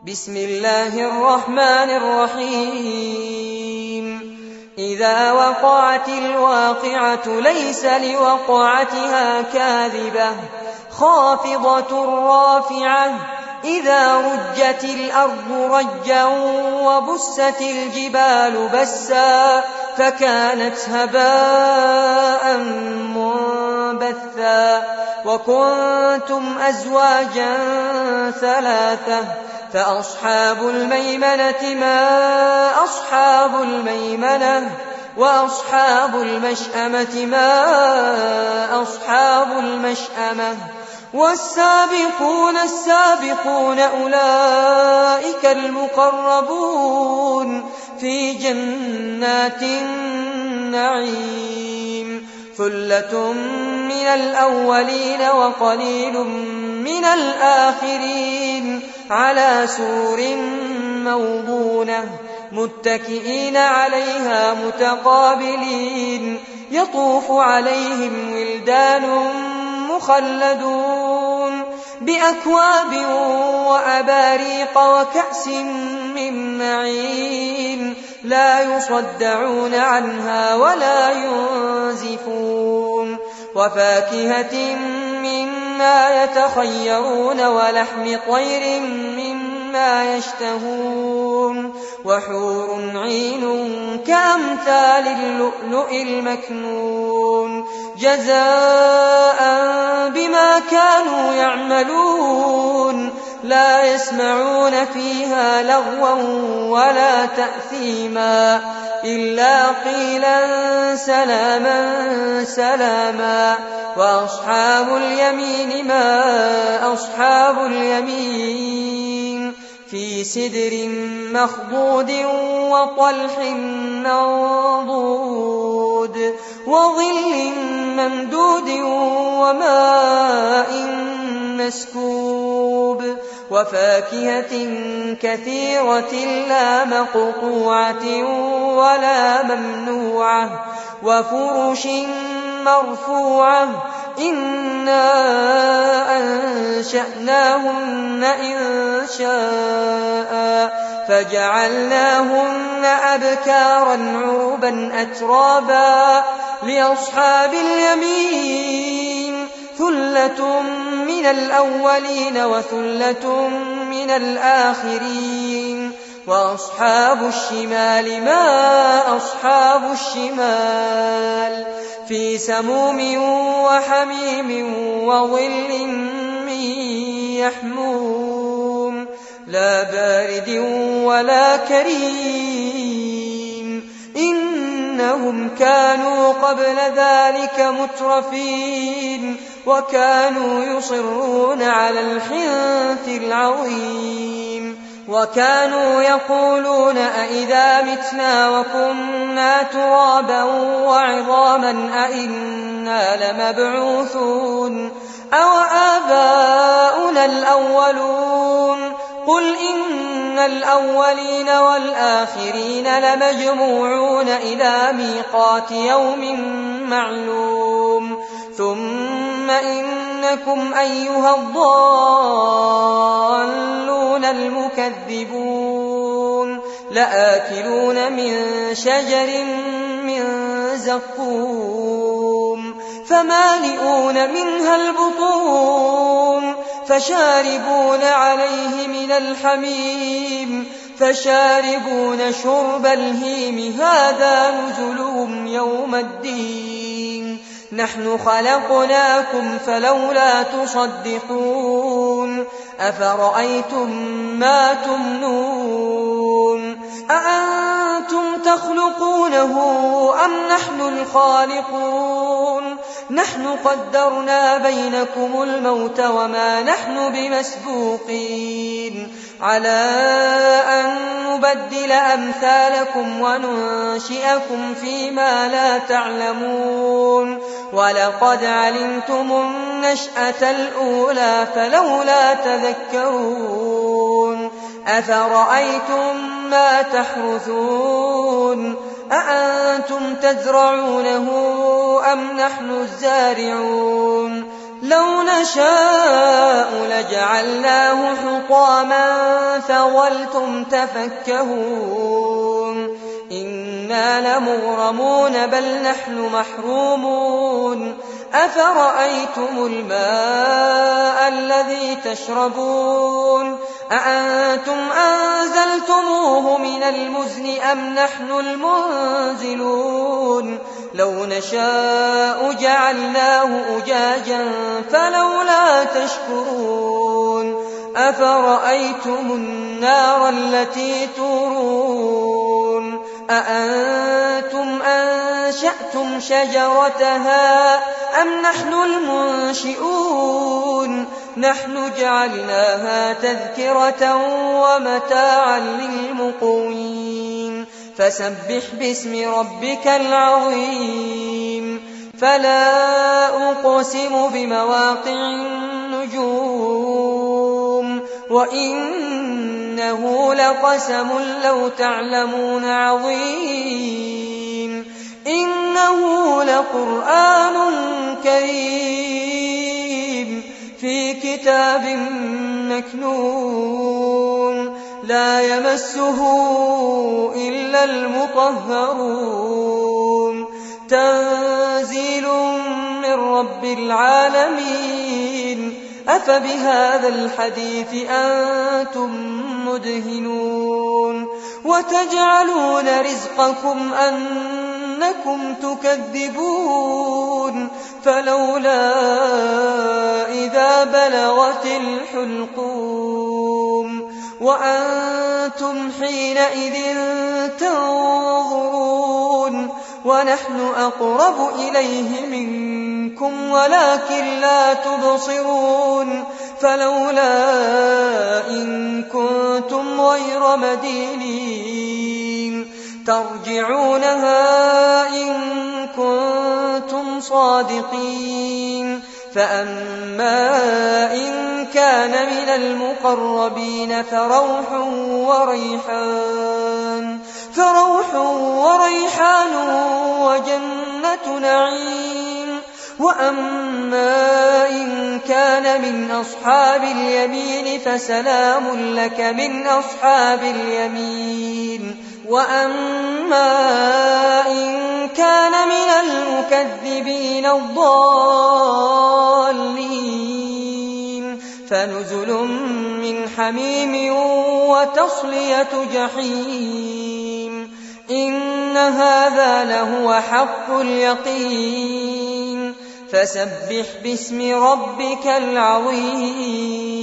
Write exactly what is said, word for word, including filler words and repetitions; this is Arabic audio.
بسم الله الرحمن الرحيم إذا وقعت الواقعة ليس لوقعتها كاذبة خافضة رافعة إذا رجت الأرض رجا وبست الجبال بسا فكانت هباء منبثا وكنتم أزواجا ثلاثة فأصحاب الميمنة ما أصحاب الميمنة وأصحاب المشأمة ما أصحاب المشأمة والسابقون السابقون أولئك المقربون في جنات النعيم ثلة من الأولين وقليل من الآخرين على سور موضونة متكئين عليها متقابلين يطوف عليهم ولدان مخلدون بأكواب وأباريق وكأس من معين لا يصدعون عنها ولا ينزفون وفاكهة مما يتخيرون ولحم طير مما يشتهون وحور عين كأمثال اللؤلؤ المكنون جزاء بما كانوا يعملون لا يسمعون فيها لغوا ولا تأثيما إلا قيلا سلاما سلاما وأصحاب اليمين ما أصحاب اليمين في سدر مخضود وطلح منضود وظل ممدود وماء مسكوب وفاكهة كثيرة لا مقطوعة ولا ممنوعة وفرش مرفوعة إنا أنشأناهن إن شاء فجعلناهن أبكارا عربا أترابا لأصحاب اليمين ثلة من الأولين وثلة من الآخرين وأصحاب الشمال ما أصحاب الشمال في سموم وحميم وظل من يحموم لا بارد ولا كريم إنهم كانوا قبل ذلك مترفين وكانوا يصرون على الحنث العظيم وكانوا يقولون أئذا متنا وكنا ترابا وعظاما أئنا لمبعوثون أو آباؤنا الأولون قل إن الأولين والآخرين لمجموعون إلى ميقات يوم معلوم ثم إنكم أيها الضالون المكذبون لآكلون من شجر من زقوم فمالئون منها البطون فشاربون عليه من الحميم فشاربون شرب الهيم هذا نزلهم يوم الدين نحن خلقناكم فلولا تصدقون أفرأيتم ما تمنون أأنتم تخلقونه أم نحن الخالقون نحن قدرنا بينكم الموت وما نحن بمسبوقين على أن نبدل أمثالكم وننشئكم فيما لا تعلمون ولقد علمتم النشأة الأولى فلولا تذكرون أفرأيتم ما تحرثون أأنتم تزرعونه أم نحن الزارعون لو نشاء لجعلناه حطاما فظلتم تفكهون إنا لمغرمون بل نحن محرومون أفرأيتم الماء الذي تشربون أأنتم أنزلتموه من المزن أم نحن المنزلون لو نشاء جعلناه أجاجا فلولا تشكرون أفرأيتم النار التي تورون أأنتم أنشأتم شجرتها أم نحن المنشئون نحن جعلناها تذكرة ومتاعا للمقوين فسبح باسم ربك العظيم فلا أقسم بمواقع النجوم وإنه لقسم لو تعلمون عظيم إنه لقرآن كريم في كتاب مكنون لا يمسه إلا المطهرون تنزيل من رب العالمين أفبهذا الحديث أنتم مدهنون وتجعلون رزقكم أنكم تكذبون فلولا إذا بلغت الحلقوم وأنتم حينئذ تنظرون ونحن أقرب إليه منكم ولكن لا تبصرون فلولا إن كنتم غير مدينين ترجعونها إن كنتم صادقين فأما إن كان من المقربين فروح وريحان فروح وريحان وجنة نعيم وأما إن كان من أصحاب اليمين فسلام لك من أصحاب اليمين وأما إن كان من المكذبين الضالين فنزل من حميم وتصلية جحيم إن هذا لهو حق اليقين فسبح باسم ربك العظيم